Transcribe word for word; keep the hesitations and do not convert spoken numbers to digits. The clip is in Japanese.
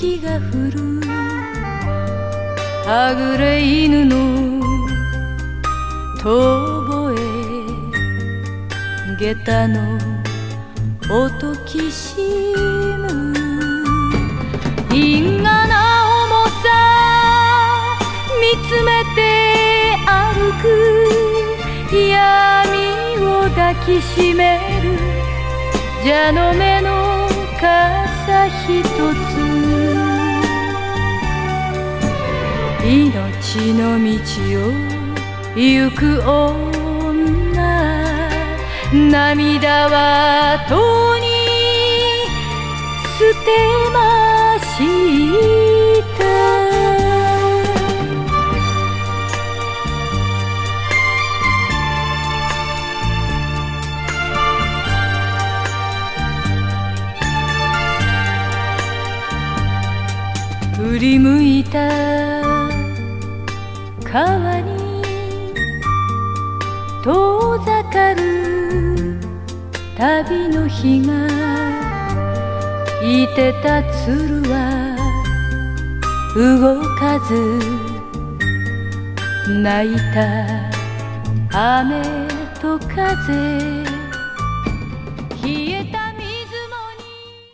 雪が降るはぐれ犬の遠吠え下駄の音きしむ因果な重さ見つめて歩く闇を抱きしめる蛇の目の傘ひとつ命の道を行く女涙はとに捨てました振り向いた川に遠ざかる旅の日がいてた鶴は動かず泣いた雨と風冷え